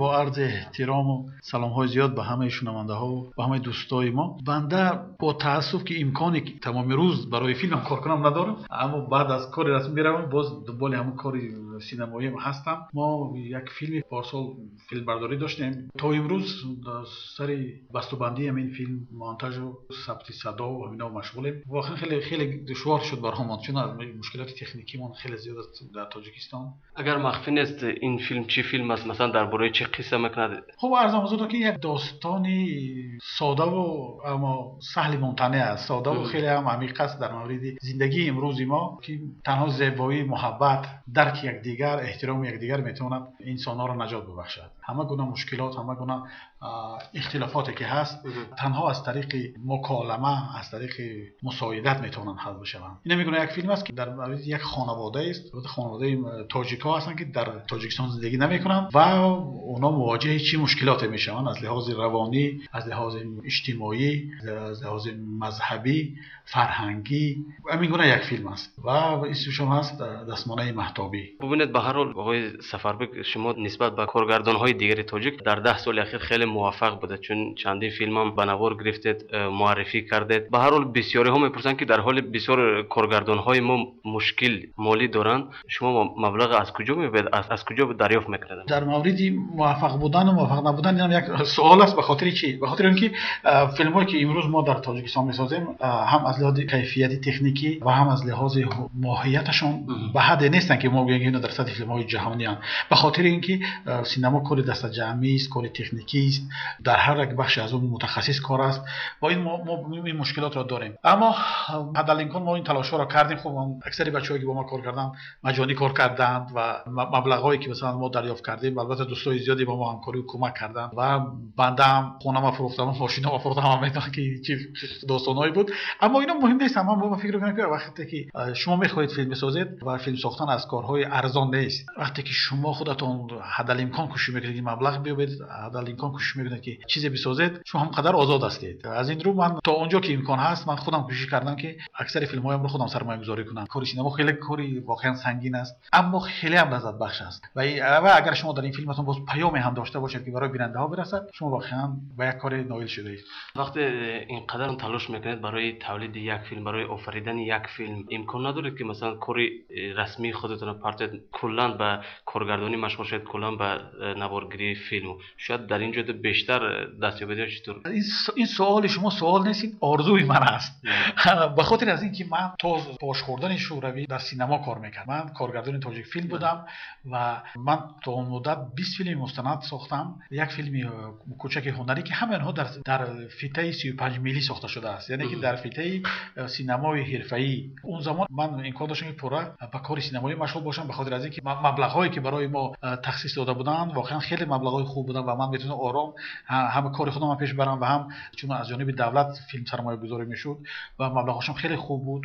با عرض احترام و سلام‌های زیاد به همه شنونده‌ها و به همه دوستای ما، بنده با تأسف که امکانی که تمام روز برای فیلم کار کنم ندارم، اما بعد از کار رسمی میروم باز دنبال همون کار سینمایی هستم. ما یک فیلم پارسال فیلم برداری داشتیم، تا امروز سر بسته‌بندی همین فیلم، مونتاژ و ثبت صدا و اینا مشغولیم. واقعا خیلی دشوار شد برامون، چون مشکلات تکنیکیمون خیلی زیاد است در تاجیکستان. اگر مخفی نیست این فیلم چی فیلم است؟ مثلا درباره چه قصه میکنه؟ خب عرضم حضورتون که یک داستانی ساده و اما سهل ممتنع است، ساده و خیلی هم عمیق است در مورد زندگی امروز ما، که تنها زیبایی، محبت، درک یکدیگر، احترام یکدیگر میتونه انسان‌ها را نجات ببخشد. همه گونه مشکلات، همه گونه اختلافاتی که هست تنها از طریق مکالمه، از طریق مساعدت میتونن حل بشوند. این میگونه یک فیلم است که در مورد یک خانواده است، خانواده تاجیک‌ها هستند که در تاجیکستان زندگی نمیکنند و اونا مواجه چی مشکلاتی میشوند از لحاظ روانی، از لحاظ اجتماعی، از لحاظ مذهبی، فرهنگی. همین گونه یک فیلم است و اسمش هم هست دستمانه مهتابی. ببینید به هر حال آقای سفربک، شما نسبت به کارگردان‌های دیگر تاجیک در 10 سال اخیر خیلی موفق بوده، چون چندین فیلم هم به نوار گرفتید، معرفی کردید. به هر حال بسیاری ها میپرسن که در حال بسیار کارگردان‌های ما مشکل مالی دارن، شما مبلغ از کجا میبرید، از کجا دریافت میکنید؟ در مورد موفق بودن و موفق نبودن این هم یک سوال است. به خاطر چی؟ به خاطر اینکه فیلمایی که امروز ما در تاجیکستان میسازیم هم از لحاظ کیفیت تکنیکی و هم از لحاظ ماهیتشون به حد نیستن که ما بگیم اینا در سطح فیلم‌های جهانی ان. به خاطر اینکه سینما کار دست جمعی است، کار تکنیکی است، در هر یک بخش از اون متخصص کار است و این ما این مشکلات را داریم. اما حداقل ما این تلاش‌ها را کردیم. خب اکثر بچه‌هایی که با ما کار کردن مجانی کار کردند و مبلغایی که مثلا ما دریافت کردیم، البته دوستای زیادی با ما همکاری و کمک کردند و بنده هم خونه‌ام فروختم، ماشینم فروختم، هم میدونم که چی داستانایی بود. اما اینا مهم نیست. ما فکر می‌کنم که وقتی که شما می‌خواهید فیلم بسازید و فیلم ساختن از کارهای ارزان نیست، وقتی که شما خودتون حداقل کوشش می‌کنید مبلغ بیاورید، حداقل کوشش می‌کنید که چیزی بسازید، شما هم قدر آزاد هستید. از این رو من تا اونجا که امکان هست من خودم کوشش کردم که اکثر فیلم‌هایم رو خودم سرمایه‌گذاری کنم. کار سینما خیلی کاری واقعا سنگین است، اما خیلی هم لذت بخش است و اگر شما در این فیلمتون باز پیامی هم داشته باشید که برای بیننده‌ها برسد، شما واقعا به یک کار نایل شده اید. وقتی اینقدر تلاش میکنید برای تولید یک فیلم، برای آفریدن یک فیلم، امکان نداره که مثلا کاری رسمی خودتون رو پرتید کلا به کارگردانی مشغول شید، کلا به نوارگیری فیلم؟ شاید در اینجا بیشتر دستیابی چطور؟ این سوال شما سوال نیست، این آرزوی من است. به خاطر از اینکه من تا باش خوردن شوروی در سینما کار میکردم. من کارگردان تاجیک فیلم بودم و من تا اون مدت 20 فیلم مستند ساختم. یک فیلم کوچک هنری که همه اونها در فیته 35 میلی ساخته شده است، یعنی که در فیته سینمای حرفه‌ای. اون زمان من امکان داشتم که پورا به کار سینمایی مشغول باشم، به خاطر از اینکه مبلغ‌هایی که برای ما تخصیص داده بودن واقعا خیلی مبلغ‌های خوب بودن و من میتونم آرام هم کار خودم پیش برم و هم چون از جانب دولت فیلم سرمایه‌گذاری میشد و مبلغ‌هاشم خیلی خوب بود.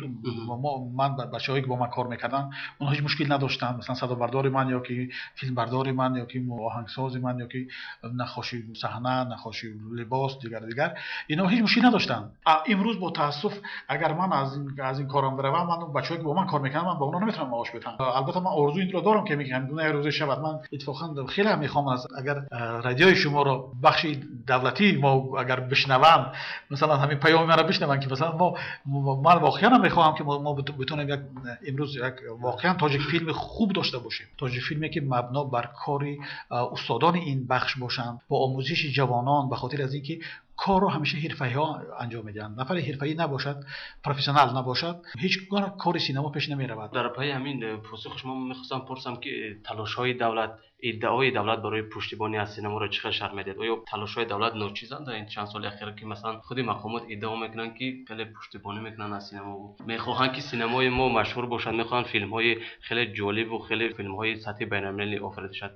من بچه‌هایی که با من کار میکردن اونها هیچ مشکل نداشتن، مثلا صدابردار من یا که فیلم بردار من یا که آهنگساز من یا که نقاشی صحنه، نقاشی لباس، دیگر اینا هیچ مشکلی نداشتن. امروز با تاسف اگر من از این کارم بروم، من بچه‌ای که با من کار میکنن من با اونها نمیتونم معاش بدم. البته من آرزو این رو دارم که میگم دونه روز شب من اتفاقا خیلی میخوام از اگر رادیوی شما رو بخش دولتی ما اگر بشنوم، مثلا همین پیام من رو بشنون که مثلا من واقعا میخوام که ما بتونیم یک امروز یک واقعا تاجیک فیلم خوب داشته باشیم. تاجیک فیلمی که مبنا بر کاری استادان این بخش باشن با آموزش جوانان، به خاطر از اینکه کار رو همیشه حرفه‌ای‌ها انجام میدن. نفر حرفه‌ای نباشد، پروفسیونال نباشد، هیچ گونه کار سینما پیش نمیرود. در پای همین پاسخ شما میخواستم پرسم که تلاش‌های دولت، ادعای دولت برای پشتیبانی از سینما رو چقدر شرم میدید؟ آیا تلاش‌های دولت ناچیزند در این چند سال اخیر که مثلا خود مقامات ادعا میکنن که خیلی پشتیبانی میکنن از سینما و میخواهند که سینمای ما مشهور باشد، میخوان فیلم‌های خیلی جالب و خیلی فیلم‌های سطح بین‌المللی آفریده شد؟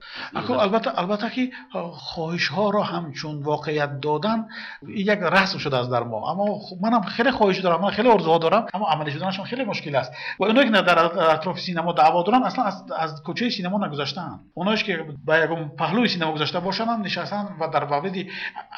البته که خواهش‌ها رو همچون واقعیت دادن یک رسم شده از در ما، اما منم خیلی خواهش دارم، من خیلی آرزوها دارم، اما عملی شدنشون خیلی مشکل است. و اونایی که در اطراف سینما دعوا دارن اصلا از کوچه سینما نگذاشتن. اونایی که با یکم پهلوی سینما گذاشته باشن نشستن و در واقع یک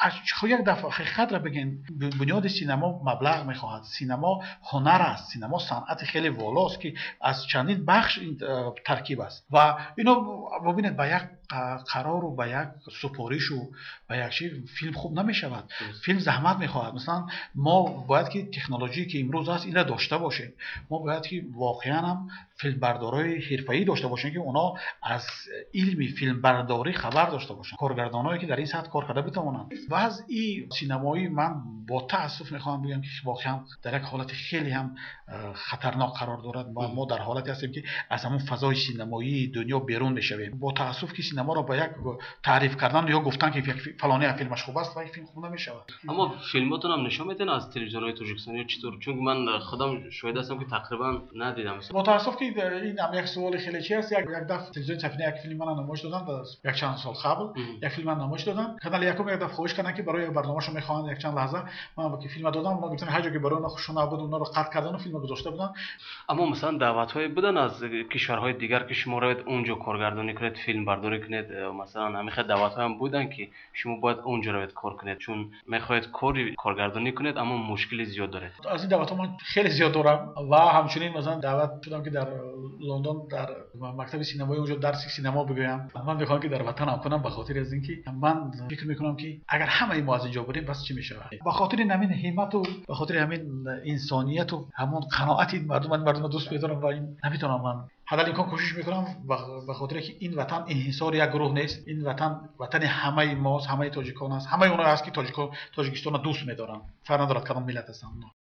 دفعه حقیقت را بگن. بنیاد سینما مبلغ میخواهد. سینما هنر است، سینما صنعت خیلی والاست که از چندین بخش ترکیب است و اینو ببینید با یک қарору ба як супоришу ба як чи филм хуб намешавад. филм заҳмат мехоҳад. Масалан мо бояд ки технологие ки имрӯз аст инро дошта бошем. мо бояд ки воқеан ҳам филмбардорои ҳирфаӣ дошта бошем ки онҳо аз илми филмбардорӣ хабар дошта бошанд. коргардоное ки дар ин сатҳ кор карда битавонанд. вазъи синамоӣ ман бо таассуф мехоҳам бигӯям ки воқеан дар як ҳолати хеле ҳам хатарнок қарор дорад. мо дар ҳолате ҳастем ки аз ҳамун фазои синамоии дунё берун мешавем. бо таассуф ки синаморо ба як таъриф кардан ё гуфтан ки фалоне филмаш хуб аст ва ин филм хуб намешавад. аммо филмотон ҳам нишон медиҳед аз телевизионҳои тоҷикистони ё чӣ тавр? Чунки ман худам шоҳид ҳастам ки тақрибан надидам. бо таассуф ки ин ҳам як суоли хеле чи аст. як дафъ телевизиони Сафина як филм мана намоиш доданд як чанд сол қабл. як филм мана намоиш доданд. канали якум як дафъ хоҳиш карданд ки барои барномаашон мехоҳанд як чанд лаҳза ман ки филма додам. мо гуфтем ҳар ҷо ки барои онҳо хушо набуд онҳоро қатъ кардану филма гузошта буданд. аммо масалан даъватҳое будан аз кишварҳои дигар ки шумо равед онҷо коргардонӣ кунед, филмбардорӣ кунед? Масалан ҳамин хел даъватҳоям будан ки шумо бояд онҷо равед кор кунед, чун мехоҳед кори коргардонӣ кунед, аммо мушкили зиёд доред? аз ин даъватҳо ман хеле зиёд дорам ва ҳамчунин масалан даъват шудам ки дар Лондон дар мактаби синамои онҷо дарси синемо бигӯям. ман мехоҳам ки дар ватанам кунам ба хотири аз ин ки ман фикр мекунам ки агар ҳамаи мо аз ин ҷо будем бас чӣ мешавад. ба хотири ҳамин ҳиммату ба хотири ҳамин инсонияту ҳамон қаноати мардумро дӯст медорам ва наметавонам ман ҳадал имкон кӯшиш мекунам ба хотире ки ин ватан инҳисори як гурӯҳ нест. ин ватан ватани ҳамаи мост, ҳамаи тоҷикон аст. ҳамаи онҳое аст ки тоҷикистонро дӯст медоранд. фарқ надорад кадом миллат ҳастанд.